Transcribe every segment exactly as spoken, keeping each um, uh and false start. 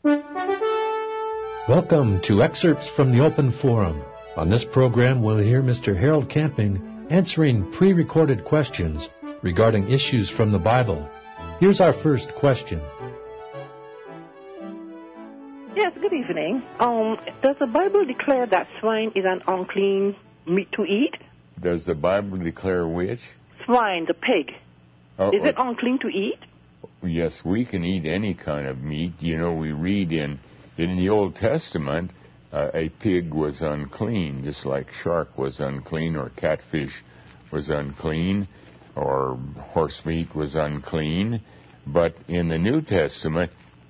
Welcome to Excerpts from the Open Forum. On this program, we'll hear Mister Harold Camping answering pre-recorded questions regarding issues from the Bible. Here's our first question. Yes, good evening. Um, does the Bible declare that swine is an unclean meat to eat? Does the Bible declare which? Swine, the pig. Oh, is it unclean to eat? Yes, we can eat any kind of meat. You know, we read in in the Old Testament, uh, a pig was unclean, just like shark was unclean, or catfish was unclean, or horse meat was unclean. But in the New Testament,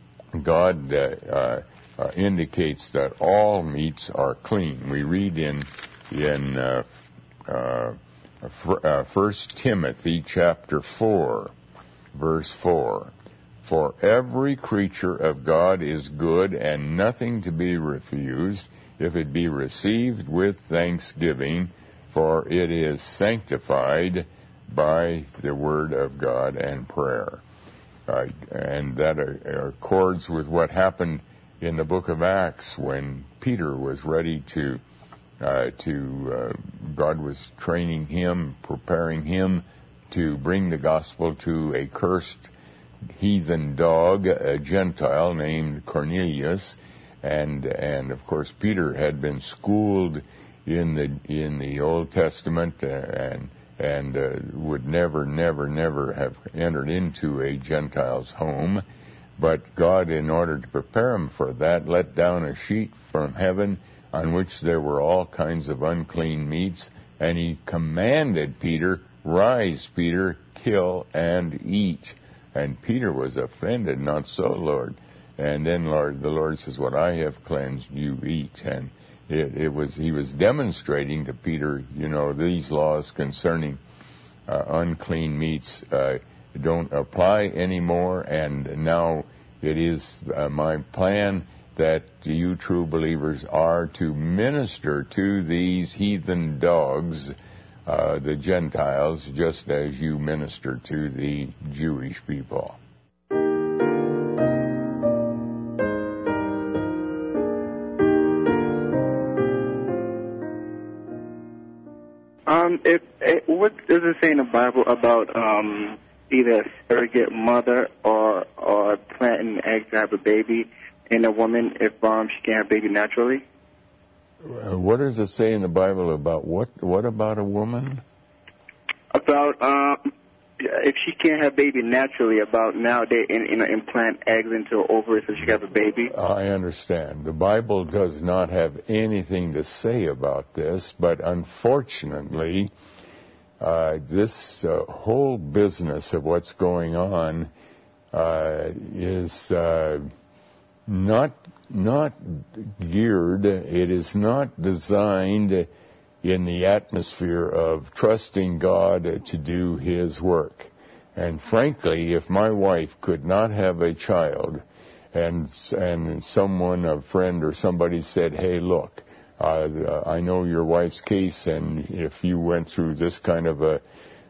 God uh, uh, uh, indicates that all meats are clean. We read in in uh, uh, uh, First Timothy chapter four, verse four. For every creature of God is good, and nothing to be refused, if it be received with thanksgiving, for it is sanctified by the word of God and prayer. Uh, and that uh, accords with what happened in the book of Acts when Peter was ready to, uh, to uh, God was training him, preparing him to bring the gospel to a cursed heathen dog, a Gentile named Cornelius, and and of course Peter had been schooled in the in the Old Testament uh, and and uh, would never, never, never have entered into a Gentile's home. But God, in order to prepare him for that, let down a sheet from heaven on which there were all kinds of unclean meats, and he commanded Peter, "Rise, Peter, kill and eat." And Peter was offended, "Not so, Lord." And then Lord, the Lord says, "What I have cleansed, you eat." And it, it was he was demonstrating to Peter, you know, these laws concerning uh, unclean meats uh, don't apply anymore. And now it is uh, my plan that you true believers are to minister to these heathen dogs, Uh, the Gentiles, just as you minister to the Jewish people. Um, it, it, what does it say in the Bible about um, either a surrogate mother or or planting eggs to have a baby in a woman if um, she can't have a baby naturally? Uh, what does it say in the Bible about what? What about a woman? About um, if she can't have a baby naturally, about nowadays in, in, implant eggs into her ovaries so she can have a baby. I understand. The Bible does not have anything to say about this, but unfortunately, uh, this uh, whole business of what's going on uh, is uh, not not geared, it is not designed in the atmosphere of trusting God to do His work. And frankly, if my wife could not have a child, and and someone, a friend or somebody said, "Hey, look, uh, I know your wife's case, and if you went through this kind of a,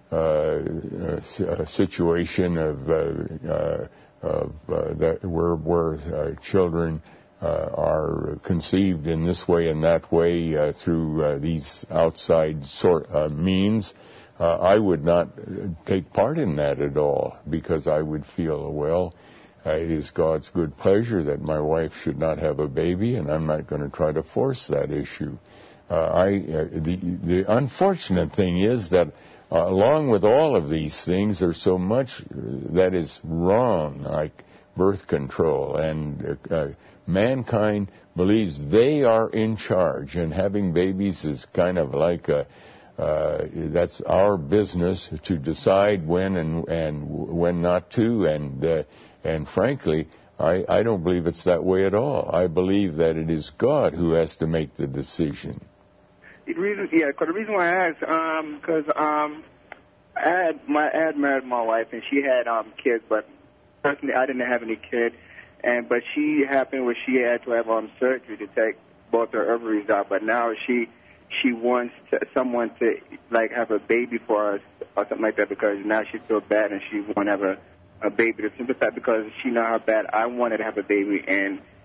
uh, a situation of uh, uh, of uh, that where where uh, children Uh, are conceived in this way and that way uh, through uh, these outside sort uh, means, uh, I would not take part in that at all, because I would feel, well, uh, it is God's good pleasure that my wife should not have a baby, and I'm not going to try to force that issue. Uh, I uh, the the unfortunate thing is that uh, along with all of these things, there's so much that is wrong, like birth control, and uh, mankind believes they are in charge, and having babies is kind of like a, uh, that's our business to decide when and and when not to, and uh, and frankly, I, I don't believe it's that way at all. I believe that it is God who has to make the decision. The reason, yeah, cause the reason why I asked, um, because um, I had my I had married my wife, and she had um kids, but personally, I didn't have any kids. And but she happened where she had to have um surgery to take both her ovaries out. But now she she wants to, someone to like have a baby for us or something like that, because now she feels bad and she want to have a, a baby. The simple fact, because she know how bad I wanted to have a baby, and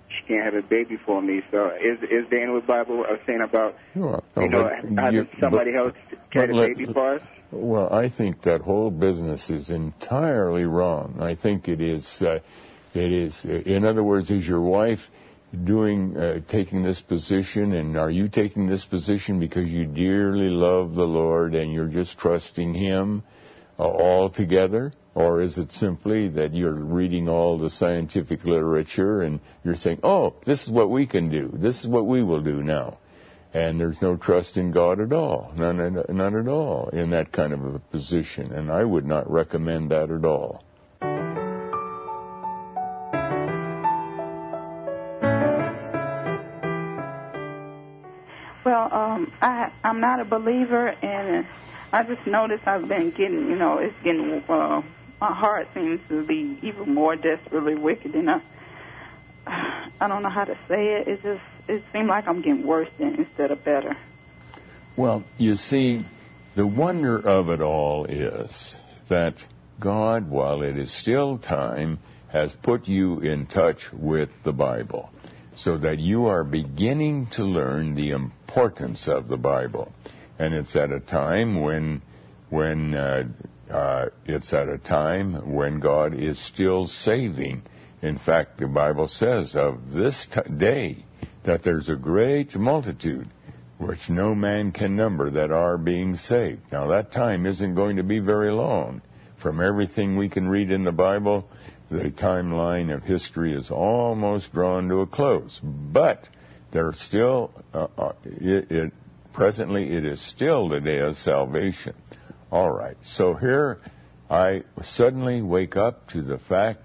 she can't have a baby for me. So is is there in the Bible uh, saying about well, you know having you, somebody but, else carry the let, baby for us? Well, I think that whole business is entirely wrong. I think it is. Uh, it is. In other words, is your wife doing uh, taking this position, and are you taking this position because you dearly love the Lord and you're just trusting Him uh, altogether? Or is it simply that you're reading all the scientific literature and you're saying, oh, this is what we can do. This is what we will do now. And there's no trust in God at all. None, none at all in that kind of a position. And I would not recommend that at all. Well, um, I, I'm not a believer, and I just noticed I've been getting, you know, it's getting, uh, my heart seems to be even more desperately wicked, and I, I don't know how to say it. It just, it seems like I'm getting worse than, instead of better. Well, you see, the wonder of it all is that God, while it is still time, has put you in touch with the Bible, so that you are beginning to learn the importance of the Bible. And it's at a time when, when uh, uh, it's at a time when God is still saving. In fact, the Bible says of this t- day that there's a great multitude which no man can number that are being saved. Now, that time isn't going to be very long. From everything we can read in the Bible, the timeline of history is almost drawn to a close. But there's still, uh, uh, it, it, presently it is still the day of salvation. All right, so here I suddenly wake up to the fact,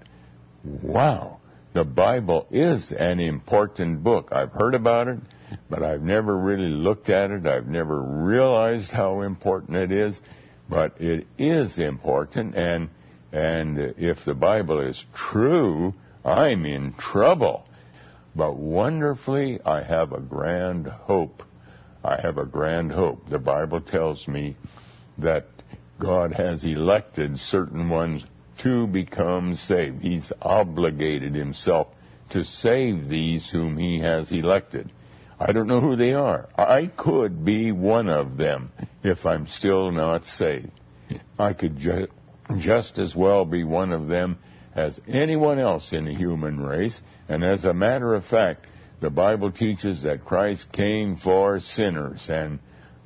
wow, the Bible is an important book. I've heard about it, but I've never really looked at it. I've never realized how important it is, but it is important, and And if the Bible is true, I'm in trouble. But wonderfully, I have a grand hope. I have a grand hope. The Bible tells me that God has elected certain ones to become saved. He's obligated Himself to save these whom He has elected. I don't know who they are. I could be one of them if I'm still not saved. I could just... just as well be one of them as anyone else in the human race. And as a matter of fact, the Bible teaches that Christ came for sinners. And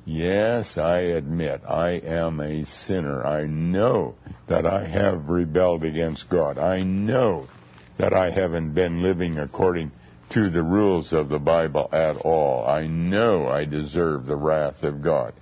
yes, I admit, I am a sinner. I know that I have rebelled against God. I know that I haven't been living according to the rules of the Bible at all. I know I deserve the wrath of God.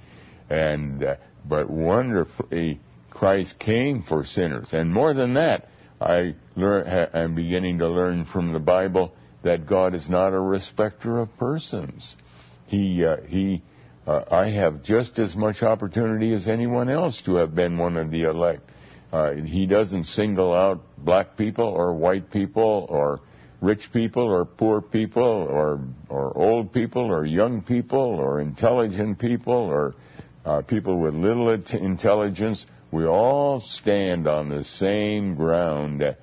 And uh, but wonderfully, Christ came for sinners. And more than that, I learn, I'm beginning to learn from the Bible that God is not a respecter of persons. He, uh, he, uh, I have just as much opportunity as anyone else to have been one of the elect. Uh, he doesn't single out black people or white people or rich people or poor people or, or old people or young people or intelligent people or uh, people with little intelligence. We all stand on the same ground, uh,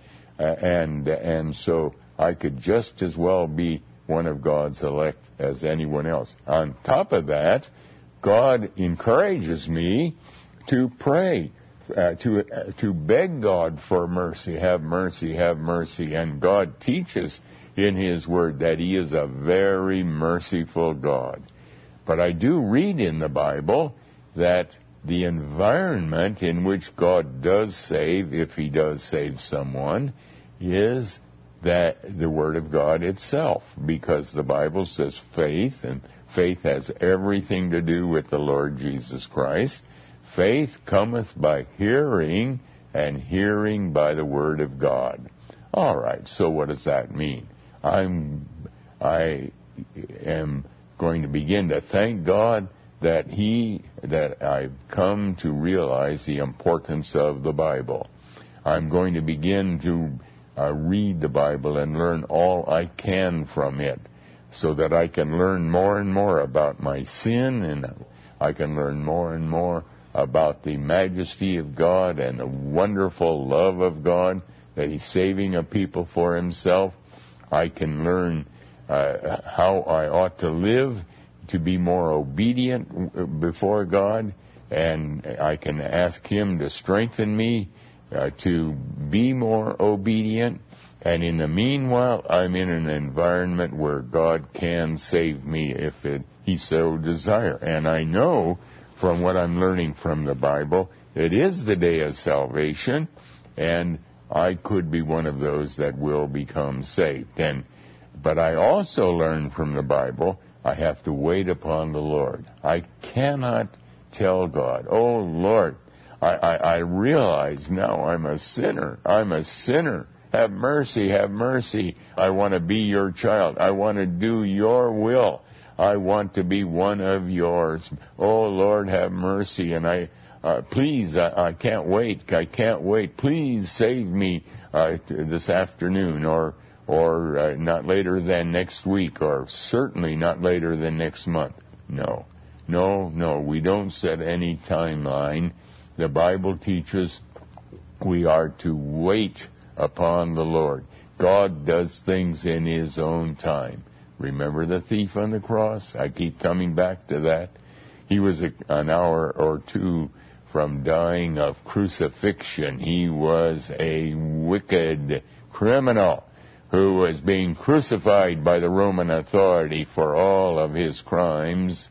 and and so I could just as well be one of God's elect as anyone else. On top of that, God encourages me to pray, uh, to uh, to beg God for mercy. Have mercy, have mercy. And God teaches in His Word that He is a very merciful God. But I do read in the Bible that the environment in which God does save, if He does save someone, is that the Word of God itself, because the Bible says faith, and faith has everything to do with the Lord Jesus Christ. Faith cometh by hearing, and hearing by the Word of God. All right, so what does that mean? I'm, I am going to begin to thank God that he, that I've come to realize the importance of the Bible. I'm going to begin to uh, read the Bible and learn all I can from it, so that I can learn more and more about my sin, and I can learn more and more about the majesty of God and the wonderful love of God, that He's saving a people for Himself. I can learn uh, how I ought to live to be more obedient before God, and I can ask Him to strengthen me uh, to be more obedient. And in the meanwhile, I'm in an environment where God can save me if it, He so desire. And I know from what I'm learning from the Bible, it is the day of salvation, and I could be one of those that will become saved. And but I also learn from the Bible, I have to wait upon the Lord. I cannot tell God, oh Lord, I, I, I realize now I'm a sinner. I'm a sinner. Have mercy, have mercy. I want to be your child. I want to do your will. I want to be one of yours. Oh Lord, have mercy. And I, uh, please, I, I can't wait. I can't wait. Please save me uh, t- this afternoon, or or uh, not later than next week, or certainly not later than next month. No, no, no. We don't set any timeline. The Bible teaches we are to wait upon the Lord. God does things in His own time. Remember the thief on the cross? I keep coming back to that. He was a, an hour or two from dying of crucifixion. He was a wicked criminal who was being crucified by the Roman authority for all of his crimes.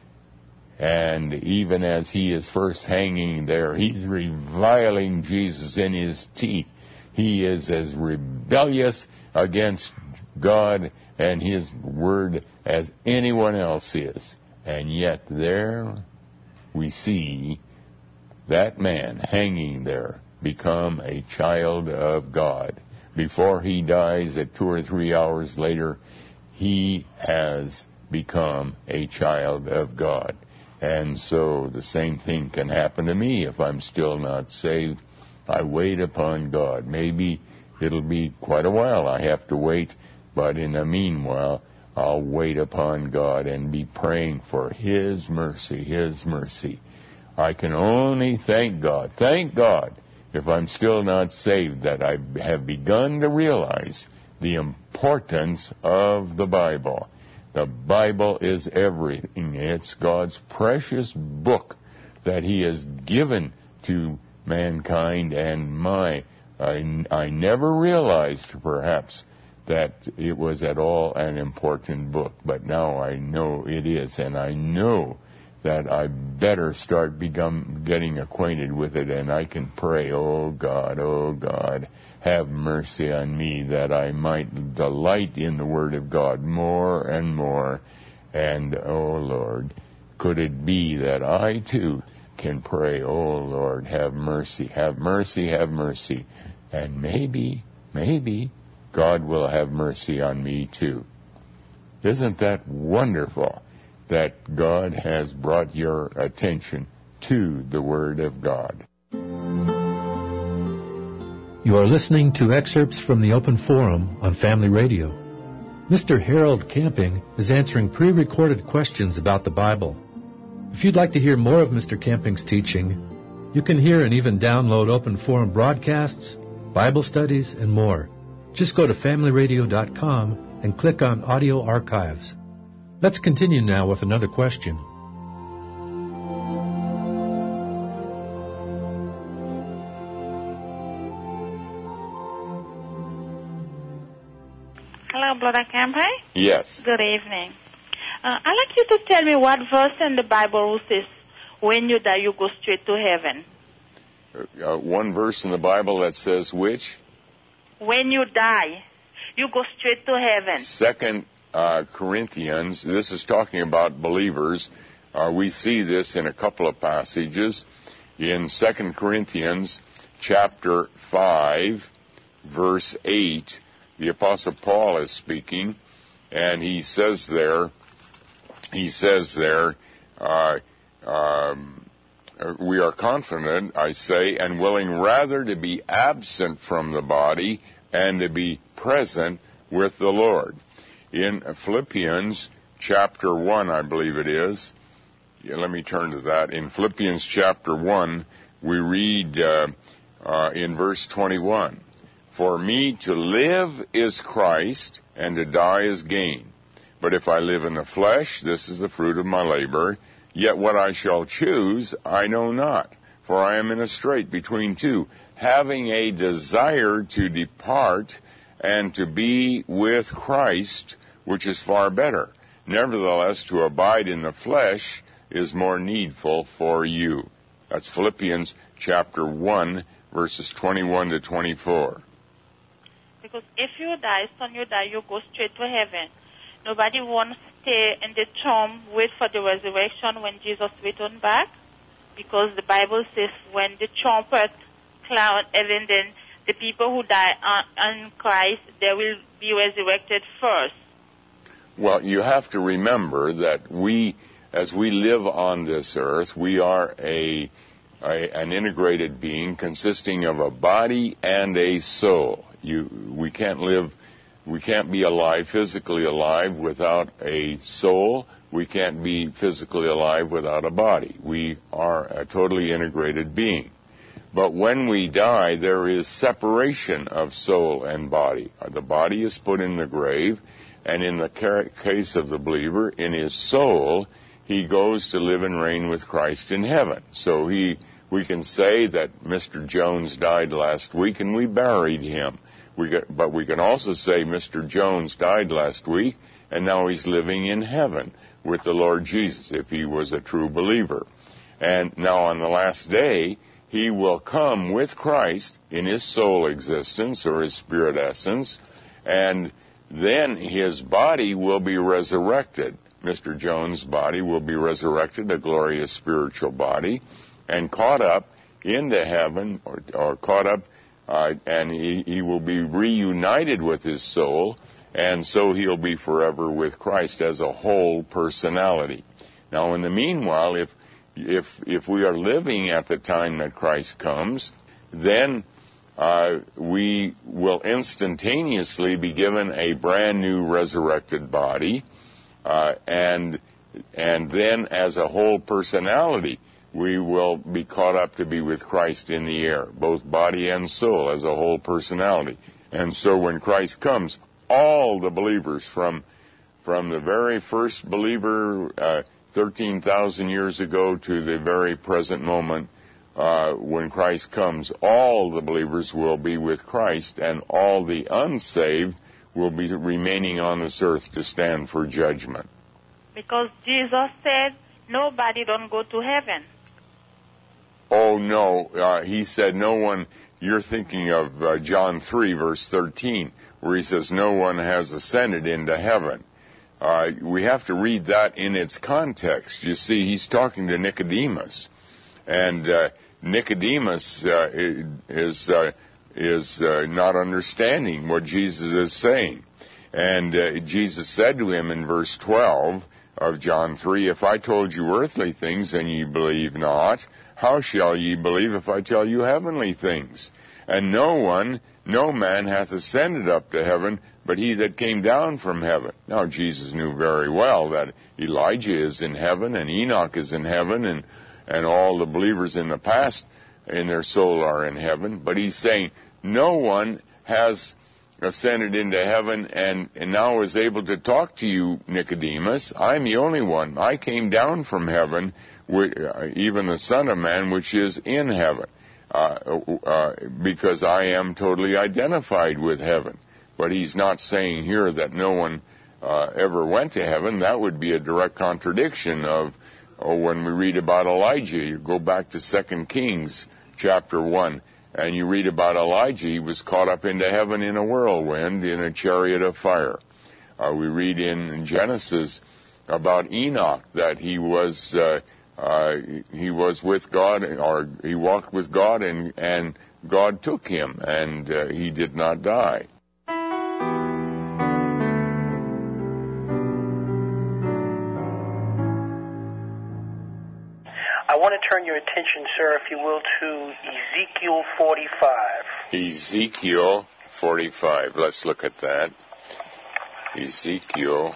And even as he is first hanging there, he's reviling Jesus in his teeth. He is as rebellious against God and His Word as anyone else is. And yet there we see that man hanging there become a child of God. Before he dies, at two or three hours later, he has become a child of God. And so the same thing can happen to me if I'm still not saved. I wait upon God. Maybe it'll be quite a while I have to wait, but in the meanwhile, I'll wait upon God and be praying for His mercy, His mercy. I can only thank God, thank God, if I'm still not saved, that I have begun to realize the importance of the Bible. The Bible is everything. It's God's precious book that He has given to mankind, and my, I, I never realized, perhaps, that it was at all an important book, but now I know it is, and I know that I better start become getting acquainted with it, and I can pray, oh God, oh God, have mercy on me, that I might delight in the Word of God more and more. And, oh Lord, could it be that I too can pray, oh Lord, have mercy, have mercy, have mercy. And maybe, maybe God will have mercy on me too. Isn't that wonderful that God has brought your attention to the Word of God? You are listening to excerpts from the Open Forum on Family Radio. Mister Harold Camping is answering pre-recorded questions about the Bible. If you'd like to hear more of Mister Camping's teaching, you can hear and even download Open Forum broadcasts, Bible studies, and more. Just go to family radio dot com and click on Audio Archives. Let's continue now with another question. Hello, Brother Camping? Yes. Good evening. Uh, I'd like you to tell me what verse in the Bible says, when you die, you go straight to heaven. Uh, one verse in the Bible that says which? When you die, you go straight to heaven. Second uh, Corinthians, this is talking about believers. Uh, we see this in a couple of passages. In Second Corinthians chapter five, verse eight, the Apostle Paul is speaking, and he says there, he says there, uh, um, we are confident, I say, and willing rather to be absent from the body and to be present with the Lord. In Philippians chapter one, I believe it is, yeah, let me turn to that. In Philippians chapter one, we read uh, uh, in verse twenty-one, For me to live is Christ, and to die is gain. But if I live in the flesh, this is the fruit of my labor. Yet what I shall choose, I know not. For I am in a strait between two, having a desire to depart and to be with Christ, which is far better. Nevertheless, to abide in the flesh is more needful for you. That's Philippians chapter one, verses twenty-one to twenty-four. Because if you die, son, you die, you go straight to heaven. Nobody wants to stay in the tomb, wait for the resurrection when Jesus returns back. Because the Bible says when the trumpet cloud, and then the people who die on Christ, they will be resurrected first. Well, you have to remember that we, as we live on this earth, we are a, a an integrated being consisting of a body and a soul. You, we can't live, we can't be alive, physically alive, without a soul. We can't be physically alive without a body. We are a totally integrated being. But when we die, there is separation of soul and body. The body is put in the grave, and in the case of the believer, in his soul, he goes to live and reign with Christ in heaven. So he, we can say that Mister Jones died last week, and we buried him. We got, but we can also say Mister Jones died last week, and now he's living in heaven with the Lord Jesus, if he was a true believer. And now on the last day, he will come with Christ in his soul existence or his spirit essence, and then his body will be resurrected. Mister Jones' body will be resurrected, a glorious spiritual body, and caught up into heaven, or, or caught up, uh, and he, he will be reunited with his soul, and so he'll be forever with Christ as a whole personality. Now, in the meanwhile, if if if we are living at the time that Christ comes, then uh, we will instantaneously be given a brand new resurrected body, uh, and and then as a whole personality, we will be caught up to be with Christ in the air, both body and soul as a whole personality. And so when Christ comes, all the believers from from the very first believer uh, thirteen thousand years ago to the very present moment, uh, when Christ comes, all the believers will be with Christ, and all the unsaved will be remaining on this earth to stand for judgment. Because Jesus said, nobody don't go to heaven. Oh, no. Uh, he said no one, you're thinking of uh, John three, verse thirteen, where he says no one has ascended into heaven. Uh, we have to read that in its context. You see, he's talking to Nicodemus, and uh, Nicodemus uh, is uh, is uh, not understanding what Jesus is saying. And uh, Jesus said to him in verse twelve of John three, if I told you earthly things and ye believe not, how shall ye believe if I tell you heavenly things? And no one, no man hath ascended up to heaven, but he that came down from heaven. Now, Jesus knew very well that Elijah is in heaven, and Enoch is in heaven, and, and all the believers in the past in their soul are in heaven. But he's saying, no one has ascended into heaven and, and now is able to talk to you, Nicodemus. I'm the only one. I came down from heaven, even the Son of Man, which is in heaven, uh, uh, because I am totally identified with heaven. But he's not saying here that no one uh, ever went to heaven. That would be a direct contradiction of oh, when we read about Elijah. You go back to Second Kings chapter one, and you read about Elijah. He was caught up into heaven in a whirlwind, in a chariot of fire. Uh, we read in Genesis about Enoch that he was uh, uh, he was with God, or he walked with God, and, and God took him, and uh, he did not die. I want to turn your attention, sir, if you will, to Ezekiel forty-five. Ezekiel forty-five. Let's look at that. Ezekiel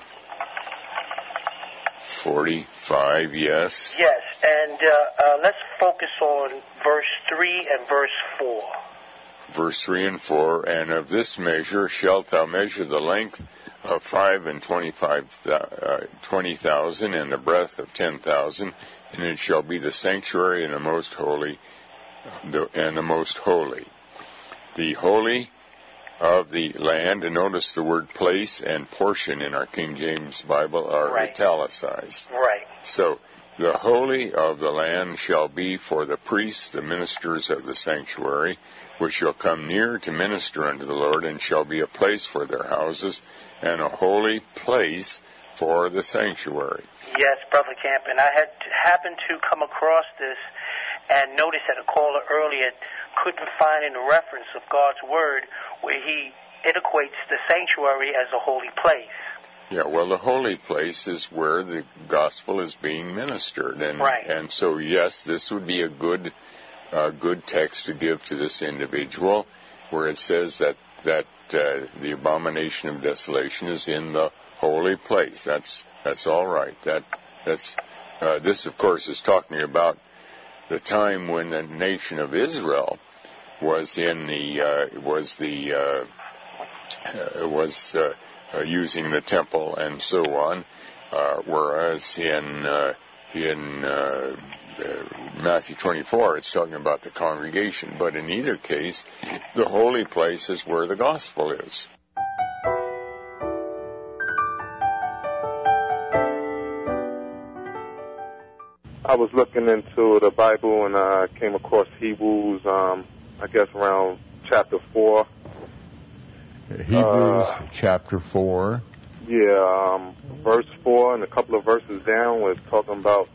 forty-five, yes. Yes, and uh, uh, let's focus on verse three and verse four. verse three and four, and of this measure shalt thou measure the length of five and twenty-five, uh, twenty thousand, and the breadth of ten thousand, and it shall be the sanctuary and the most holy, the, and the most holy. The holy of the land, and notice the word place and portion in our King James Bible are Right. italicized. Right. So, the holy of the land shall be for the priests, the ministers of the sanctuary, which shall come near to minister unto the Lord, and shall be a place for their houses, and a holy place for the sanctuary. Yes, Brother Camp, and I had happened to come across this and noticed that a caller earlier couldn't find in the reference of God's Word where he it equates the sanctuary as a holy place. Yeah, well, the holy place is where the gospel is being ministered, and Right. and so yes, this would be a good uh, good text to give to this individual, where it says that that uh, the abomination of desolation is in the holy place. That's that's all right. That that's uh, this, of course, is talking about the time when the nation of Israel was in the uh, was the uh, uh, was uh, uh, using the temple and so on, uh, whereas in uh, in uh, uh, Matthew twenty-four it's talking about the congregation. But in either case, the holy place is where the gospel is. I was looking into the Bible and I uh, came across Hebrews, um, I guess around chapter four. Hebrews uh, chapter four. Yeah, um, verse four and a couple of verses down was talking about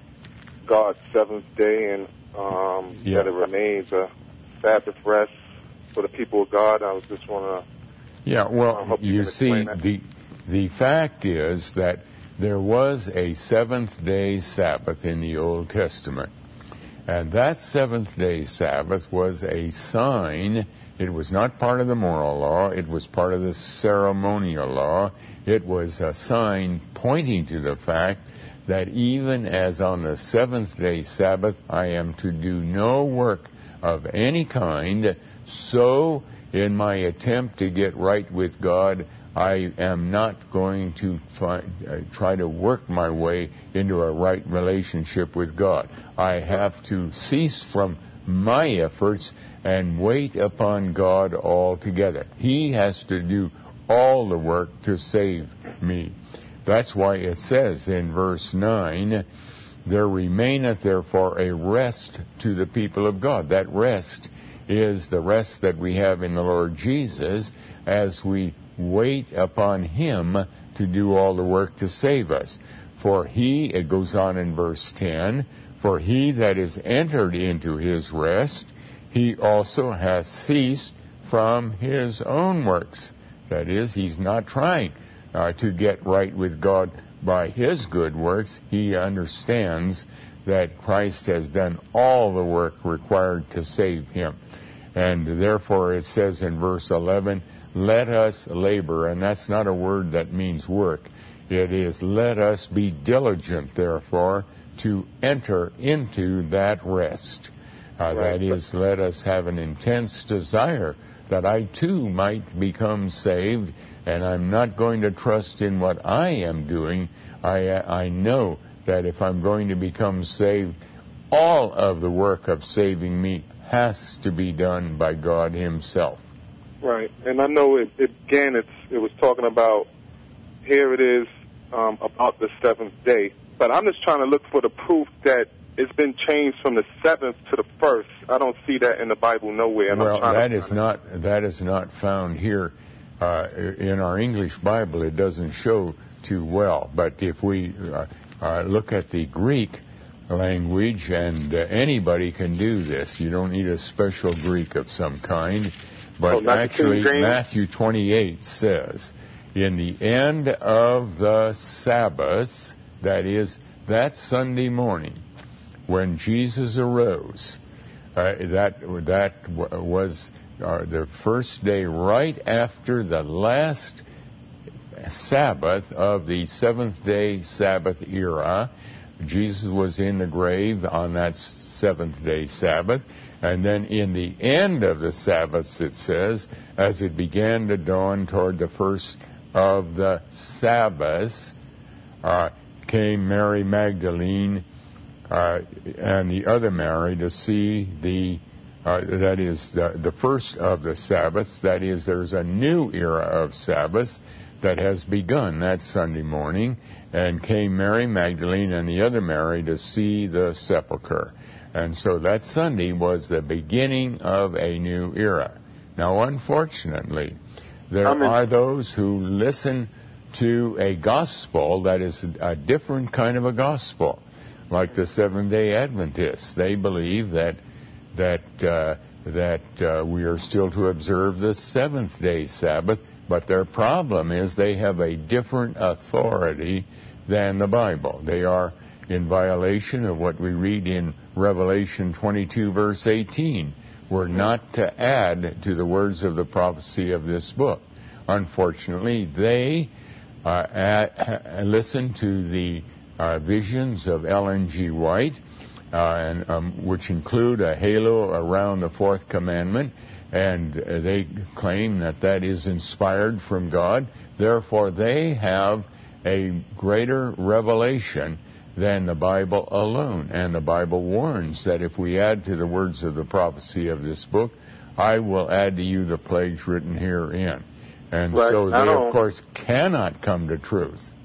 God's seventh day and um, yeah. that it remains a Sabbath rest for the people of God. I was just want to. Yeah, well, uh, you, you see, the the fact is that there was a seventh-day Sabbath in the Old Testament. And that seventh-day Sabbath was a sign. It was not part of the moral law. It was part of the ceremonial law. It was a sign pointing to the fact that even as on the seventh-day Sabbath I am to do no work of any kind, so in my attempt to get right with God, I am not going to find, uh, try to work my way into a right relationship with God. I have to cease from my efforts and wait upon God altogether. He has to do all the work to save me. That's why it says in verse nine, there remaineth therefore a rest to the people of God. That rest is the rest that we have in the Lord Jesus as we wait upon Him to do all the work to save us. For He, it goes on in verse ten, for He that is entered into His rest, He also has ceased from His own works. That is, He's not trying uh, to get right with God by His good works. He understands that Christ has done all the work required to save Him. And therefore it says in verse eleven, let us labor, and that's not a word that means work. It is, let us be diligent, therefore, to enter into that rest. Uh, right. That is, let us have an intense desire that I too might become saved, and I'm not going to trust in what I am doing. I, I know that if I'm going to become saved, all of the work of saving me has to be done by God Himself. Right, and I know it, it again. It's it was talking about here it is um, about the seventh day, but I'm just trying to look for the proof that it's been changed from the seventh to the first. I don't see that in the Bible nowhere. And well, I'm that is not that is not found here uh, in our English Bible. It doesn't show too well. But if we uh, uh, look at the Greek language, and uh, anybody can do this. You don't need a special Greek of some kind. But oh, actually, Matthew twenty-eight says, in the end of the Sabbath, that is, that Sunday morning, when Jesus arose, uh, that that was uh, the first day right after the last Sabbath of the seventh-day Sabbath era. Jesus was in the grave on that seventh-day Sabbath. And then in the end of the Sabbaths, it says, as it began to dawn toward the first of the Sabbaths, uh, came Mary Magdalene uh, and the other Mary to see the, uh, that is, the, the first of the Sabbaths. That is, there's a new era of Sabbaths that has begun that Sunday morning. And came Mary Magdalene and the other Mary to see the sepulchre. And so that Sunday was the beginning of a new era. Now, unfortunately, there I mean, are those who listen to a gospel that is a different kind of a gospel, like the Seventh-day Adventists. They believe that that uh, that uh, we are still to observe the seventh-day Sabbath, but their problem is they have a different authority than the Bible. They are in violation of what we read in Revelation twenty-two, verse eighteen. We're not to add to the words of the prophecy of this book. Unfortunately, they uh, add, listen to the uh, visions of Ellen G. White, uh, and, um, which include a halo around the fourth commandment, and uh, they claim that that is inspired from God. Therefore, they have a greater revelation than the Bible alone. And the Bible warns that if we add to the words of the prophecy of this book, I will add to you the plagues written herein. And right. so they, of course, cannot come to truth.